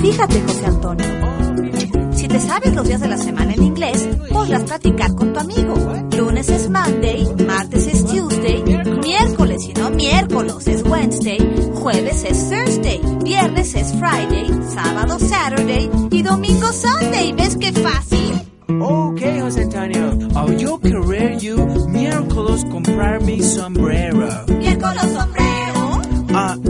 Fíjate, José Antonio, si te sabes los días de la semana en inglés, podrás practicar con tu amigo. Lunes es Monday, martes es Tuesday, miércoles y no miércoles es Wednesday, jueves es Thursday, viernes es Friday, sábado Saturday y domingo Sunday. ¿Ves qué fácil? Okay, José Antonio. Yo querer you miércoles comprar mi sombrero. ¿Miércoles sombrero?